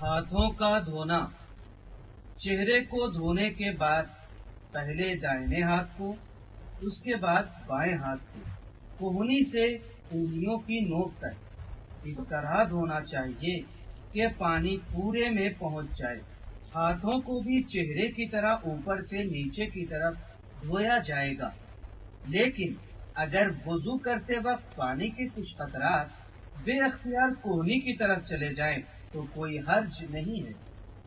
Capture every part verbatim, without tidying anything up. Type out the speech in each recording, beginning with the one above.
ہاتھوں کا دھونا۔ چہرے کو دھونے کے بعد پہلے دائیں ہاتھ کو، اس کے بعد بائیں ہاتھ کو کوہنی سے انگلیوں کی نوک تک اس طرح دھونا چاہیے کہ پانی پورے میں پہنچ جائے۔ ہاتھوں کو بھی چہرے کی طرح اوپر سے نیچے کی طرف دھویا جائے گا، لیکن اگر وضو کرتے وقت پانی کے کچھ قطرات بے اختیار کوہنی کی طرف چلے جائیں تو کوئی حرج نہیں ہے۔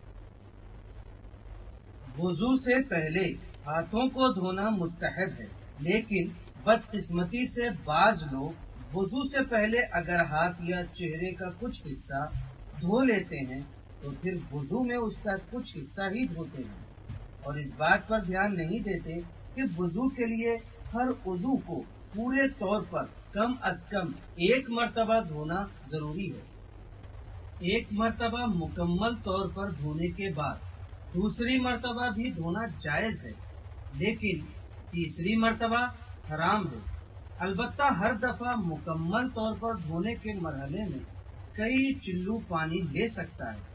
وضو سے پہلے ہاتھوں کو دھونا مستحب ہے، لیکن بدقسمتی سے بعض لوگ وضو سے پہلے اگر ہاتھ یا چہرے کا کچھ حصہ دھو لیتے ہیں تو پھر وضو میں اس کا کچھ حصہ ہی دھوتے ہیں، اور اس بات پر دھیان نہیں دیتے کہ وضو کے لیے ہر عضو کو پورے طور پر کم از کم ایک مرتبہ دھونا ضروری ہے۔ ایک مرتبہ مکمل طور پر دھونے کے بعد دوسری مرتبہ بھی دھونا جائز ہے، لیکن تیسری مرتبہ حرام ہے۔ البتہ ہر دفعہ مکمل طور پر دھونے کے مرحلے میں کئی چلو پانی لے سکتا ہے،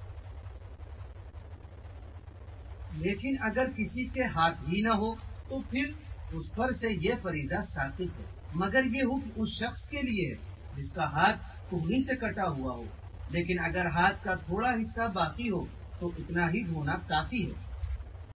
لیکن اگر کسی کے ہاتھ ہی نہ ہو تو پھر اس پر سے یہ فریضہ ساقط ہے، مگر یہ حکم اس شخص کے لیے ہے جس کا ہاتھ کوہنی سے کٹا ہوا ہو، لیکن اگر ہاتھ کا تھوڑا حصہ باقی ہو تو اتنا ہی دھونا کافی ہے۔